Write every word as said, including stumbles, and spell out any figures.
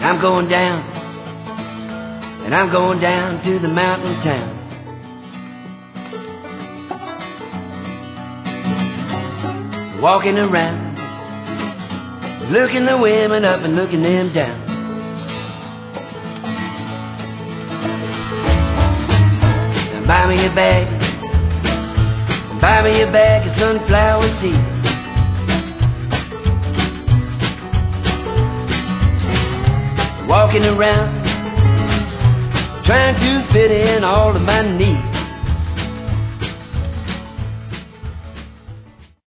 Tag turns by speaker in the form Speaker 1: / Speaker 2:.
Speaker 1: And I'm going down, and I'm going down to the mountain town. Walking around, looking the women up and looking them down. Now buy me a bag, buy me a bag of sunflower seeds. Walking around, trying to fit in all of my needs.